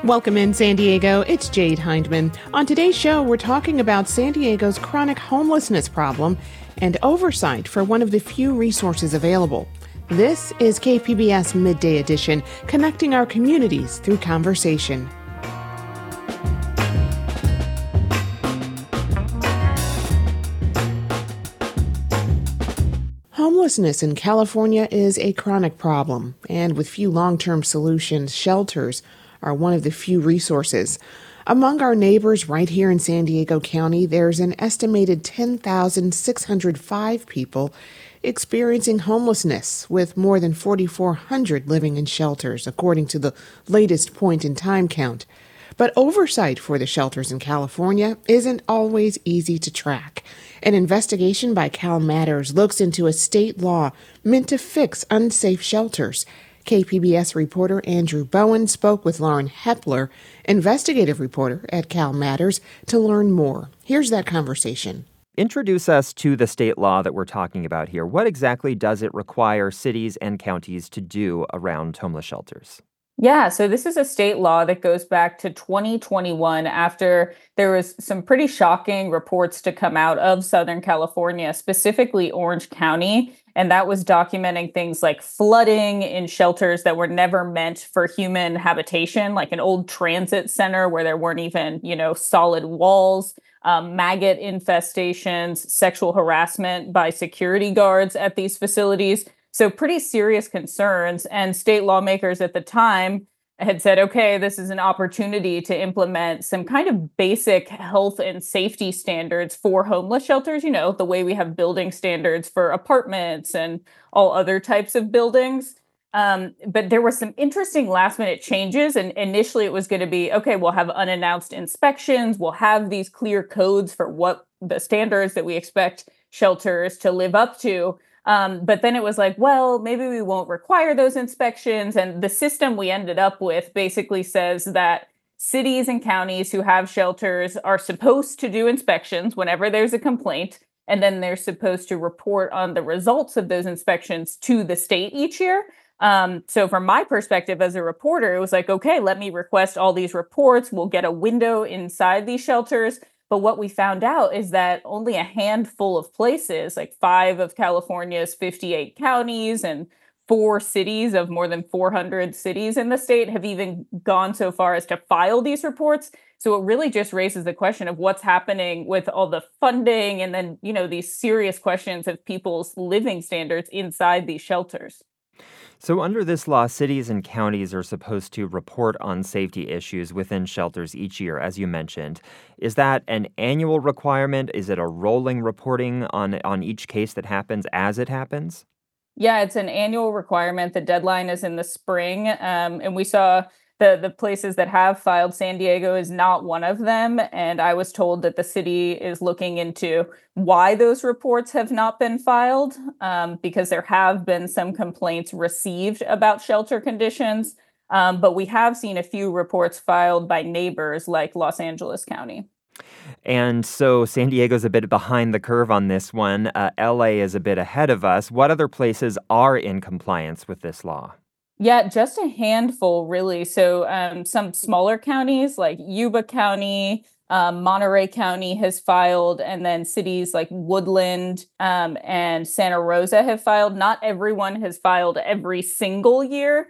Welcome in San Diego, it's Jade Hindman. On today's show, we're talking about San Diego's chronic homelessness problem and oversight for one of the few resources available. This is KPBS Midday Edition, connecting our communities through conversation. Homelessness in California is a chronic problem, and with few long-term solutions, shelters are one of the few resources. Among our neighbors right here in San Diego County, there's an estimated 10,605 people experiencing homelessness, with more than 4,400 living in shelters, according to the latest point-in-time count. But oversight for the shelters in California isn't always easy to track. An investigation by Cal Matters looks into a state law meant to fix unsafe shelters. KPBS reporter Andrew Bowen spoke with Lauren Hepler, investigative reporter at Cal Matters, to learn more. Here's that conversation. Introduce us to the state law that we're talking about here. What exactly does it require cities and counties to do around homeless shelters? Yeah, so this is a state law that goes back to 2021 after there was some pretty shocking reports to come out of Southern California, specifically Orange County. And that was documenting things like flooding in shelters that were never meant for human habitation, like an old transit center where there weren't even, solid walls, maggot infestations, sexual harassment by security guards at these facilities. So pretty serious concerns. And state lawmakers at the time had said, okay, this is an opportunity to implement some kind of basic health and safety standards for homeless shelters, the way we have building standards for apartments and all other types of buildings. But there were some interesting last minute changes. And initially it was going to be, okay, we'll have unannounced inspections. We'll have these clear codes for what the standards that we expect shelters to live up to. But then it was like, well, maybe we won't require those inspections. And the system we ended up with basically says that cities and counties who have shelters are supposed to do inspections whenever there's a complaint. And then they're supposed to report on the results of those inspections to the state each year. So from my perspective as a reporter, it was like, okay, let me request all these reports. We'll get a window inside these shelters. But what we found out is that only a handful of places, like 5 of California's 58 counties and 4 cities of more than 400 cities in the state, have even gone so far as to file these reports. So it really just raises the question of what's happening with all the funding and then, these serious questions of people's living standards inside these shelters. So under this law, cities and counties are supposed to report on safety issues within shelters each year, as you mentioned. Is that an annual requirement? Is it a rolling reporting on each case that happens as it happens? Yeah, it's an annual requirement. The deadline is in the spring. And we saw the places that have filed. San Diego is not one of them. And I was told that the city is looking into why those reports have not been filed, because there have been some complaints received about shelter conditions. But we have seen a few reports filed by neighbors like Los Angeles County. And so San Diego's a bit behind the curve on this one. LA is a bit ahead of us. What other places are in compliance with this law? Yeah, just a handful, really. So some smaller counties like Yuba County, Monterey County has filed, and then cities like Woodland and Santa Rosa have filed. Not everyone has filed every single year,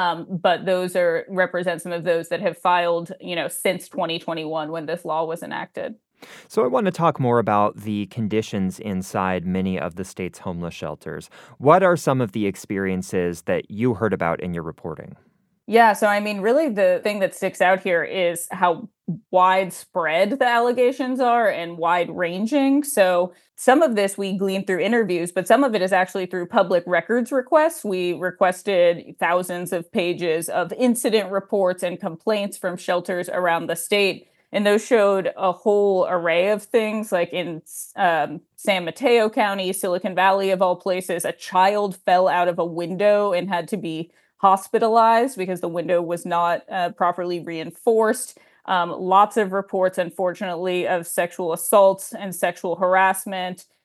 but those represent some of those that have filed, since 2021 when this law was enacted. So I want to talk more about the conditions inside many of the state's homeless shelters. What are some of the experiences that you heard about in your reporting? Yeah, so really the thing that sticks out here is how widespread the allegations are and wide ranging. So some of this we gleaned through interviews, but some of it is actually through public records requests. We requested thousands of pages of incident reports and complaints from shelters around the state. And those showed a whole array of things, like in San Mateo County, Silicon Valley of all places, a child fell out of a window and had to be hospitalized because the window was not properly reinforced. Lots of reports, unfortunately, of sexual assaults and sexual harassment.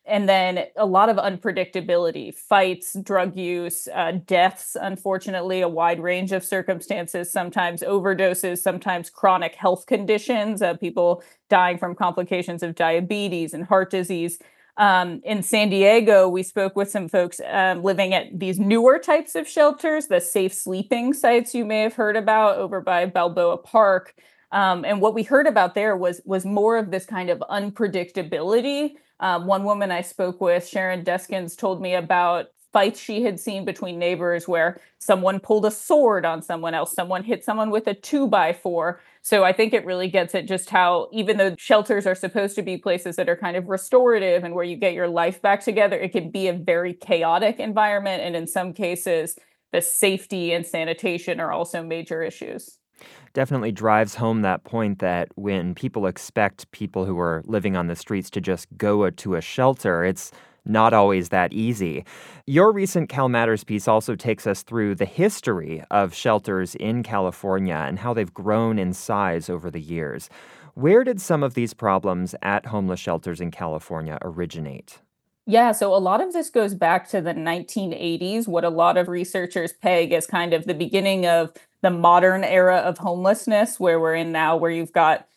And then a lot of unpredictability, fights, drug use, deaths, unfortunately, a wide range of circumstances, sometimes overdoses, sometimes chronic health conditions, people dying from complications of diabetes and heart disease. In San Diego, we spoke with some folks living at these newer types of shelters, the safe sleeping sites you may have heard about over by Balboa Park. And what we heard about there was more of this kind of unpredictability. One woman I spoke with, Sharon Deskins, told me about fights she had seen between neighbors where someone pulled a sword on someone else, someone hit someone with a 2x4. So I think it really gets at just how, even though shelters are supposed to be places that are kind of restorative and where you get your life back together, it can be a very chaotic environment. And in some cases, the safety and sanitation are also major issues. Definitely drives home that point that when people expect people who are living on the streets to just go to a shelter, it's not always that easy. Your recent Cal Matters piece also takes us through the history of shelters in California and how they've grown in size over the years. Where did some of these problems at homeless shelters in California originate? Yeah, so a lot of this goes back to the 1980s, what a lot of researchers peg as kind of the beginning of the modern era of homelessness, where we're in now, where you've got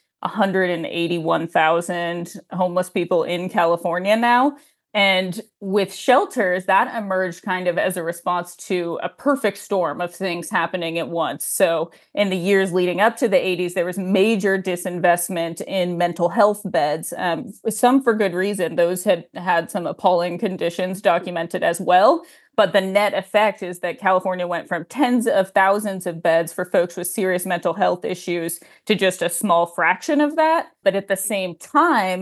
181,000 homeless people in California now. And with shelters, that emerged kind of as a response to a perfect storm of things happening at once. So, in the years leading up to the 80s, there was major disinvestment in mental health beds, some for good reason. Those had had some appalling conditions documented as well. But the net effect is that California went from tens of thousands of beds for folks with serious mental health issues to just a small fraction of that. But at the same time,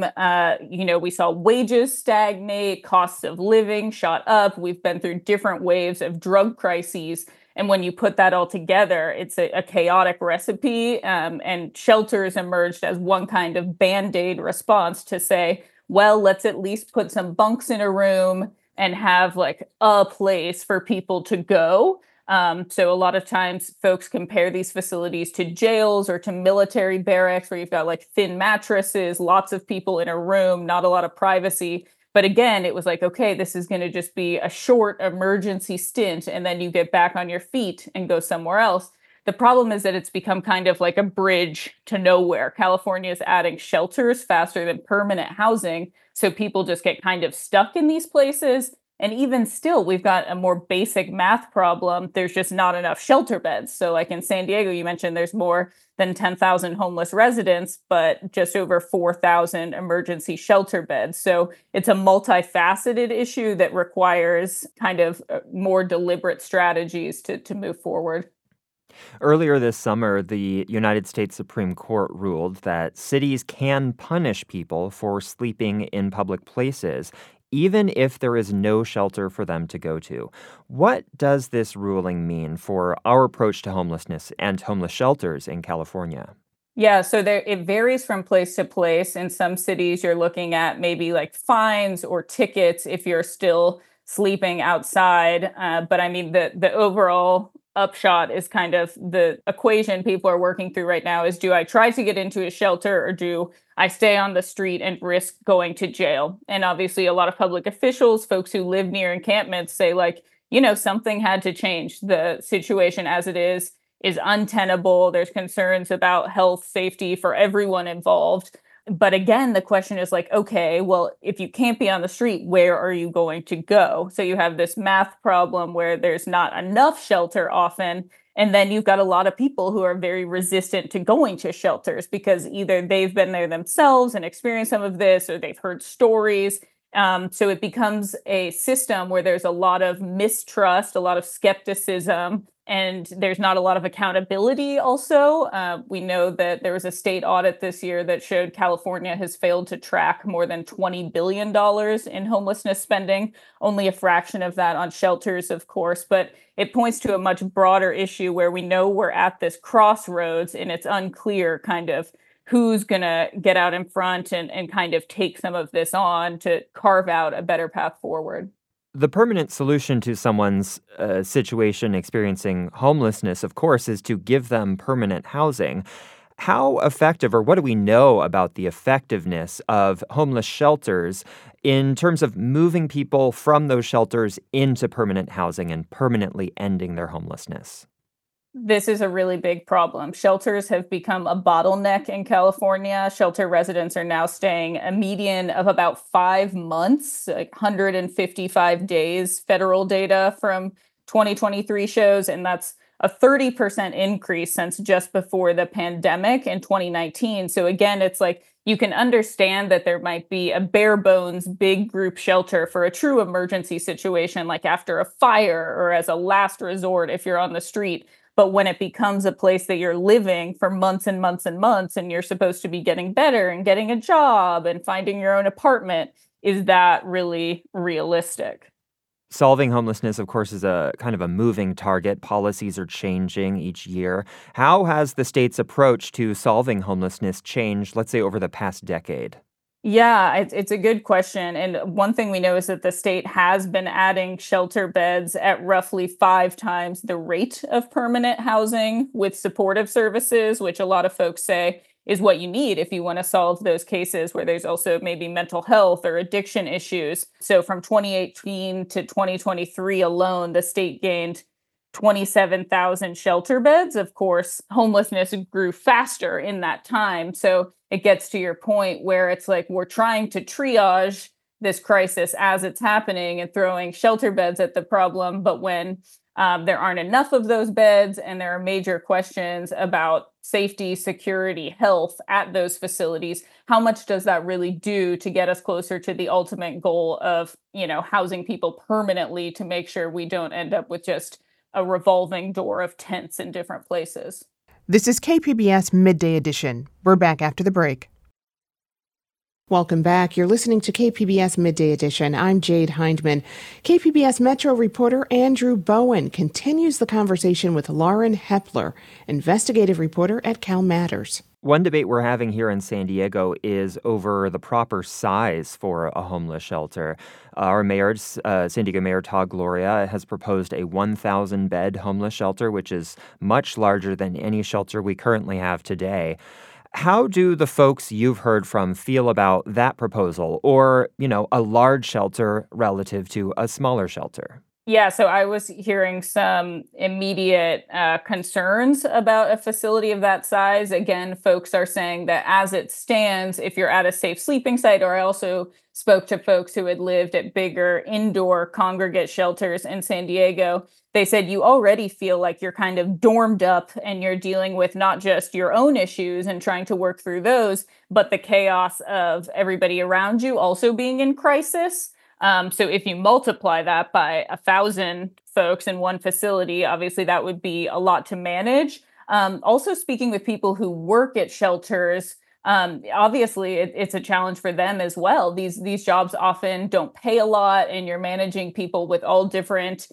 we saw wages stagnate, costs of living shot up. We've been through different waves of drug crises. And when you put that all together, it's a chaotic recipe. And shelters emerged as one kind of Band-Aid response to say, well, let's at least put some bunks in a room and have like a place for people to go. So a lot of times folks compare these facilities to jails or to military barracks where you've got like thin mattresses, lots of people in a room, not a lot of privacy. But again, it was like, okay, this is going to just be a short emergency stint, and then you get back on your feet and go somewhere else. The problem is that it's become kind of like a bridge to nowhere. California is adding shelters faster than permanent housing. So people just get kind of stuck in these places. And even still, we've got a more basic math problem. There's just not enough shelter beds. So like in San Diego, you mentioned there's more than 10,000 homeless residents, but just over 4,000 emergency shelter beds. So it's a multifaceted issue that requires kind of more deliberate strategies to move forward. Earlier this summer, the United States Supreme Court ruled that cities can punish people for sleeping in public places, even if there is no shelter for them to go to. What does this ruling mean for our approach to homelessness and homeless shelters in California? Yeah, so it varies from place to place. In some cities, you're looking at maybe like fines or tickets if you're still sleeping outside. But I mean, the overall upshot is kind of the equation people are working through right now is, do I try to get into a shelter or do I stay on the street and risk going to jail? And obviously, a lot of public officials, folks who live near encampments say like, something had to change. The situation as it is untenable. There's concerns about health, safety for everyone involved. But again, the question is like, okay, well, if you can't be on the street, where are you going to go? So you have this math problem where there's not enough shelter often. And then you've got a lot of people who are very resistant to going to shelters because either they've been there themselves and experienced some of this, or they've heard stories. So it becomes a system where there's a lot of mistrust, a lot of skepticism, and there's not a lot of accountability also. We know that there was a state audit this year that showed California has failed to track more than $20 billion in homelessness spending, only a fraction of that on shelters, of course. But it points to a much broader issue where we know we're at this crossroads and it's unclear kind of who's going to get out in front and kind of take some of this on to carve out a better path forward. The permanent solution to someone's situation experiencing homelessness, of course, is to give them permanent housing. How effective, or what do we know about the effectiveness of homeless shelters in terms of moving people from those shelters into permanent housing and permanently ending their homelessness? This is a really big problem. Shelters have become a bottleneck in California. Shelter residents are now staying a median of about 5 months, like 155 days. Federal data from 2023 shows, and that's a 30% increase since just before the pandemic in 2019. So, again, it's like you can understand that there might be a bare bones big group shelter for a true emergency situation, like after a fire or as a last resort if you're on the street. But when it becomes a place that you're living for months and months and months, and you're supposed to be getting better and getting a job and finding your own apartment, is that really realistic? Solving homelessness, of course, is a kind of a moving target. Policies are changing each year. How has the state's approach to solving homelessness changed, let's say, over the past decade? Yeah, it's a good question. And one thing we know is that the state has been adding shelter beds at roughly 5 times the rate of permanent housing with supportive services, which a lot of folks say is what you need if you want to solve those cases where there's also maybe mental health or addiction issues. So from 2018 to 2023 alone, the state gained 27,000 shelter beds. Of course, homelessness grew faster in that time. So it gets to your point where it's like we're trying to triage this crisis as it's happening and throwing shelter beds at the problem. But when there aren't enough of those beds and there are major questions about safety, security, health at those facilities, how much does that really do to get us closer to the ultimate goal of, housing people permanently to make sure we don't end up with just a revolving door of tents in different places? This is KPBS Midday Edition. We're back after the break. Welcome back. You're listening to KPBS Midday Edition. I'm Jade Hindman. KPBS Metro reporter Andrew Bowen continues the conversation with Lauren Hepler, investigative reporter at Cal Matters. One debate we're having here in San Diego is over the proper size for a homeless shelter. Our mayor, San Diego Mayor Todd Gloria, has proposed a 1,000-bed homeless shelter, which is much larger than any shelter we currently have today. How do the folks you've heard from feel about that proposal or, a large shelter relative to a smaller shelter? Yeah, so I was hearing some immediate concerns about a facility of that size. Again, folks are saying that as it stands, if you're at a safe sleeping site, or I also spoke to folks who had lived at bigger indoor congregate shelters in San Diego. They said you already feel like you're kind of dormed up and you're dealing with not just your own issues and trying to work through those, but the chaos of everybody around you also being in crisis. So if you multiply that by 1,000 folks in one facility, obviously that would be a lot to manage. Also speaking with people who work at shelters, obviously it's a challenge for them as well. These jobs often don't pay a lot, and you're managing people with all different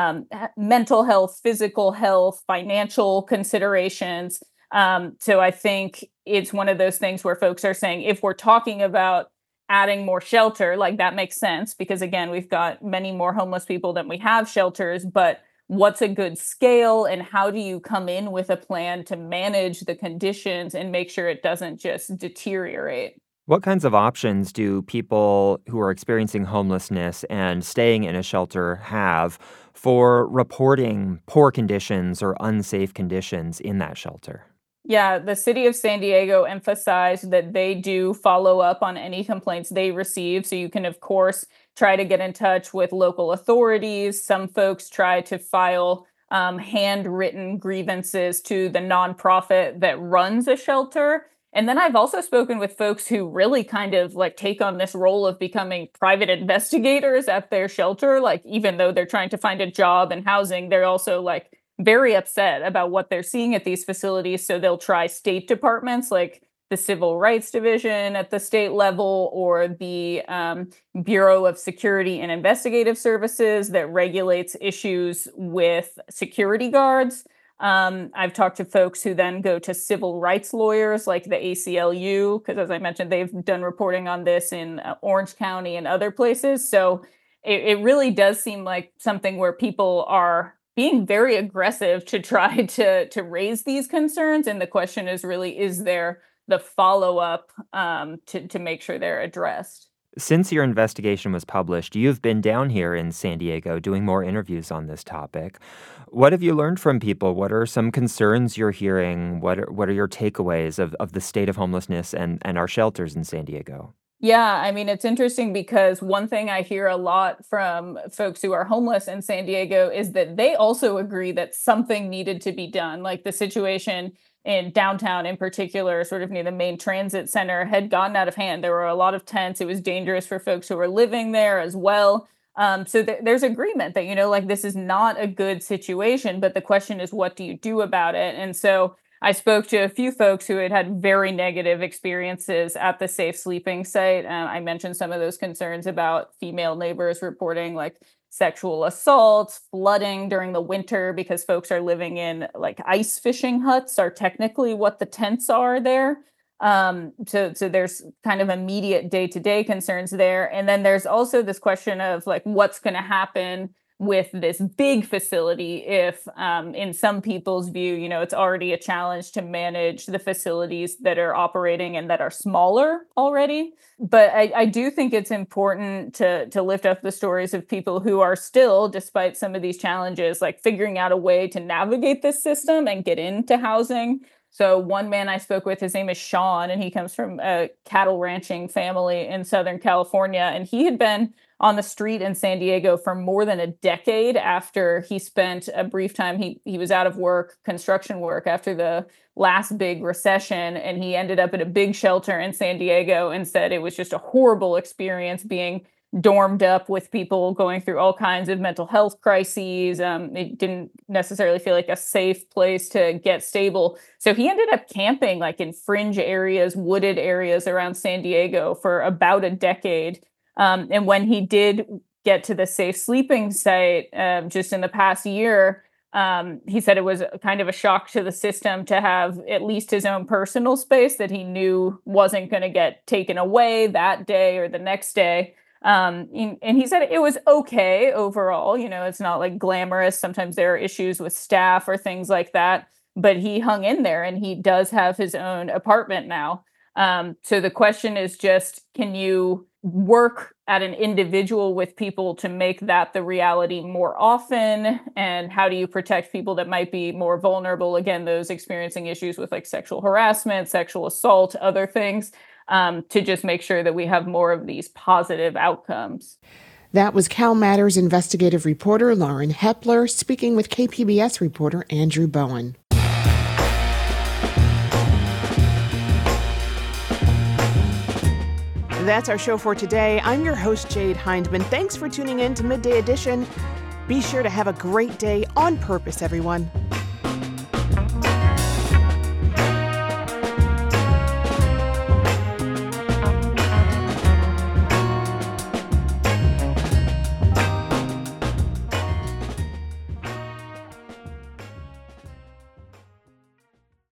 mental health, physical health, financial considerations. So I think it's one of those things where folks are saying, if we're talking about adding more shelter, like that makes sense because again, we've got many more homeless people than we have shelters, but what's a good scale and how do you come in with a plan to manage the conditions and make sure it doesn't just deteriorate? What kinds of options do people who are experiencing homelessness and staying in a shelter have for reporting poor conditions or unsafe conditions in that shelter? Yeah, the city of San Diego emphasized that they do follow up on any complaints they receive. So you can, of course, try to get in touch with local authorities. Some folks try to file handwritten grievances to the nonprofit that runs a shelter. And then I've also spoken with folks who really kind of like take on this role of becoming private investigators at their shelter. Like, even though they're trying to find a job and housing, they're also like very upset about what they're seeing at these facilities. So they'll try state departments like the Civil Rights Division at the state level or the Bureau of Security and Investigative Services that regulates issues with security guards. I've talked to folks who then go to civil rights lawyers like the ACLU, because as I mentioned, they've done reporting on this in Orange County and other places. So it really does seem like something where people are being very aggressive to try to raise these concerns. And the question is really, is there the follow-up to make sure they're addressed? Since your investigation was published, you've been down here in San Diego doing more interviews on this topic. What have you learned from people? What are some concerns you're hearing? What are your takeaways of the state of homelessness and our shelters in San Diego? Yeah, I mean, it's interesting because one thing I hear a lot from folks who are homeless in San Diego is that they also agree that something needed to be done. Like the situation in downtown in particular, sort of near the main transit center, had gotten out of hand. There were a lot of tents. It was dangerous for folks who were living there as well. There's agreement that, like this is not a good situation, but the question is, what do you do about it? And so I spoke to a few folks who had very negative experiences at the safe sleeping site. I mentioned some of those concerns about female neighbors reporting like sexual assaults, flooding during the winter because folks are living in like ice fishing huts are technically what the tents are there. So there's kind of immediate day-to-day concerns there. And then there's also this question of like, what's going to happen with this big facility if, in some people's view, it's already a challenge to manage the facilities that are operating and that are smaller already. But I do think it's important to lift up the stories of people who are still, despite some of these challenges, like figuring out a way to navigate this system and get into housing. So one man I spoke with, his name is Sean, and he comes from a cattle ranching family in Southern California. And he had been on the street in San Diego for more than a decade after he spent a brief time. He was out of work, construction work, after the last big recession. And he ended up at a big shelter in San Diego and said it was just a horrible experience being dormed up with people going through all kinds of mental health crises. It didn't necessarily feel like a safe place to get stable. So he ended up camping like in fringe areas, wooded areas around San Diego for about a decade. And when he did get to the safe sleeping site just in the past year, he said it was kind of a shock to the system to have at least his own personal space that he knew wasn't going to get taken away that day or the next day. And he said it was okay overall. It's not like glamorous. Sometimes there are issues with staff or things like that. But he hung in there and he does have his own apartment now. So the question is just, can you work at an individual with people to make that the reality more often? And how do you protect people that might be more vulnerable? Again, those experiencing issues with like sexual harassment, sexual assault, other things, to just make sure that we have more of these positive outcomes. That was Cal Matters investigative reporter Lauren Hepler speaking with KPBS reporter Andrew Bowen. That's our show for today. I'm your host, Jade Hindman. Thanks for tuning in to Midday Edition. Be sure to have a great day on purpose, everyone.